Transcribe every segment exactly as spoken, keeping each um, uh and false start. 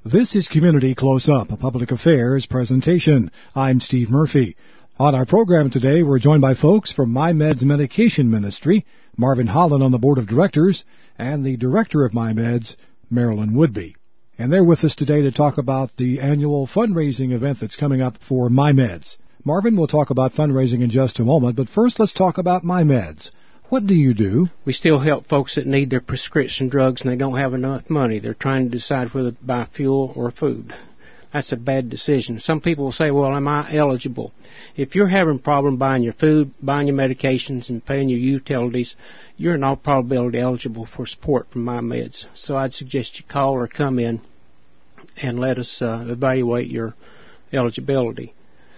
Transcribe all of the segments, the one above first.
This is Community Close Up, a public affairs presentation. I'm Steve Murphy. On our program today, we're joined by folks from MyMeds Medication Ministry, Marvin Holland on the board of directors, and the director of MyMeds, Marilyn Woodby. And they're with us today to talk about the annual fundraising event that's coming up for MyMeds. Marvin will talk about fundraising in just a moment, but first let's talk about MyMeds. What do you do? We still help folks that need their prescription drugs and they don't have enough money. They're trying to decide whether to buy fuel or food. That's a bad decision. Some people will say, well, am I eligible? If you're having a problem buying your food, buying your medications, and paying your utilities, you're in all probability eligible for support from MyMeds. So I'd suggest you call or come in and let us uh, evaluate your eligibility.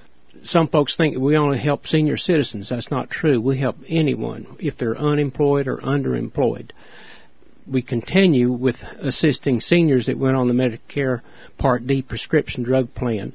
Some folks think we only help senior citizens. That's not true. We help anyone if they're unemployed or underemployed. We continue with assisting seniors that went on the Medicare Part D prescription drug plan.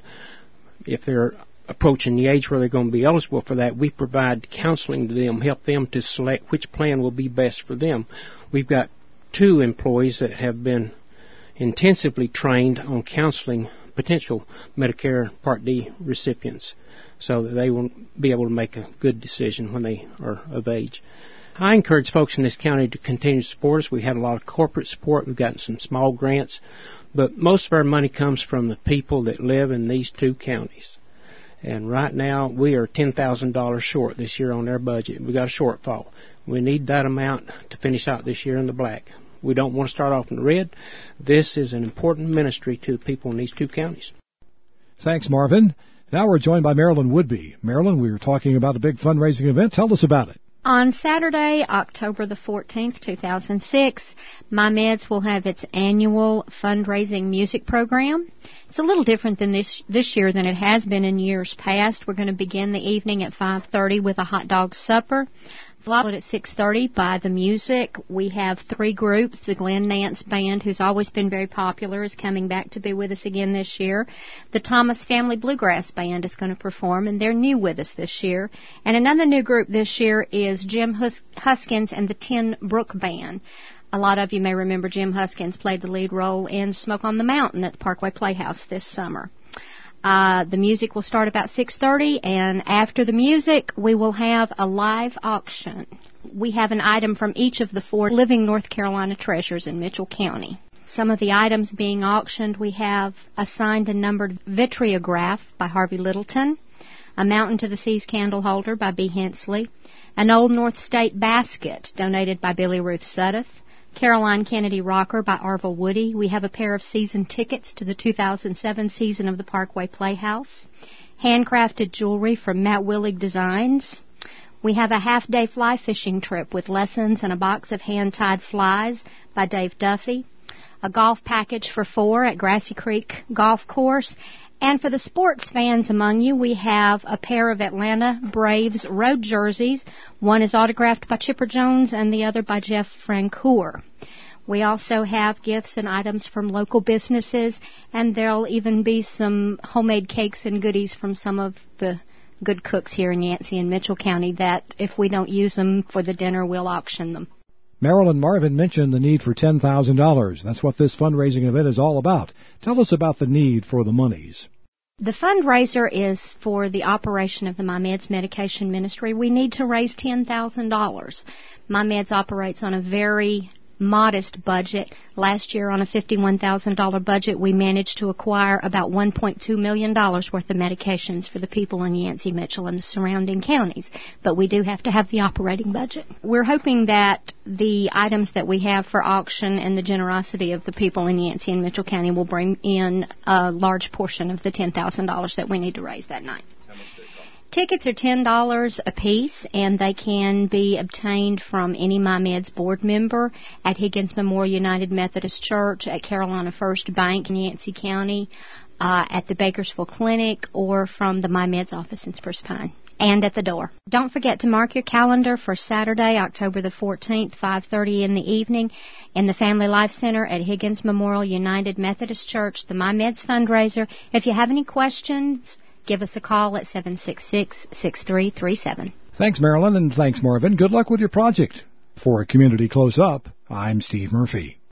If they're approaching the age where they're going to be eligible for that, we provide counseling to them, help them to select which plan will be best for them. We've got two employees that have been intensively trained on counseling potential Medicare Part D recipients so that they will be able to make a good decision when they are of age. I encourage folks in this county to continue to support us. We have a lot of corporate support. We've gotten some small grants, but most of our money comes from the people that live in these two counties. And right now, we are ten thousand dollars short this year on our budget. We've got a shortfall. We need that amount to finish out this year in the black. We don't want to start off in the red. This is an important ministry to the people in these two counties. Thanks, Marvin. Now we're joined by Marilyn Woodby. Marilyn, we were talking about a big fundraising event. Tell us about it. On Saturday, October the fourteenth, two thousand six, MyMeds will have its annual fundraising music program. It's a little different than this this year than it has been in years past. We're going to begin the evening at five thirty with a hot dog supper, followed at six thirty by the music. We have three groups. The Glenn Nance Band, who's always been very popular, is coming back to be with us again this year. The Thomas Family Bluegrass Band is going to perform, and they're new with us this year. And another new group this year is Jim Hus- Huskins and the Tin Brook Band. A lot of you may remember Jim Huskins played the lead role in Smoke on the Mountain at the Parkway Playhouse this summer. Uh, the music will start about six thirty, and after the music, we will have a live auction. We have an item from each of the four living North Carolina treasures in Mitchell County. Some of the items being auctioned, we have a signed and numbered Vitreograph by Harvey Littleton, a Mountain to the Seas candle holder by B. Hensley, an Old North State basket donated by Billy Ruth Sudduth, Caroline Kennedy Rocker by Arville Woody. We have a pair of season tickets to the two thousand seven season of the Parkway Playhouse. Handcrafted jewelry from Matt Willig Designs. We have a half-day fly fishing trip with lessons and a box of hand-tied flies by Dave Duffy. A golf package for four at Grassy Creek Golf Course. And for the sports fans among you, we have a pair of Atlanta Braves road jerseys. One is autographed by Chipper Jones and the other by Jeff Francoeur. We also have gifts and items from local businesses, and there'll even be some homemade cakes and goodies from some of the good cooks here in Yancey and Mitchell County that if we don't use them for the dinner, we'll auction them. Marilyn, Marvin mentioned the need for ten thousand dollars. That's what this fundraising event is all about. Tell us about the need for the monies. The fundraiser is for the operation of the MyMeds Medication Ministry. We need to raise ten thousand dollars. MyMeds operates on a very modest budget. Last year, on a fifty-one thousand dollars budget, we managed to acquire about one point two million dollars worth of medications for the people in Yancey, Mitchell, and the surrounding counties. But we do have to have the operating budget. We're hoping that the items that we have for auction and the generosity of the people in Yancey and Mitchell County will bring in a large portion of the ten thousand dollars that we need to raise that night. Tickets are ten dollars a piece, and they can be obtained from any MyMeds board member at Higgins Memorial United Methodist Church, at Carolina First Bank in Yancey County, uh, at the Bakersville Clinic, or from the MyMeds office in Spruce Pine, and at the door. Don't forget to mark your calendar for Saturday, October the fourteenth, five thirty in the evening, in the Family Life Center at Higgins Memorial United Methodist Church, the MyMeds fundraiser. If you have any questions, give us a call at seven six six, six three three seven. Thanks, Marilyn, and thanks, Marvin. Good luck with your project. For Community Close Up, I'm Steve Murphy.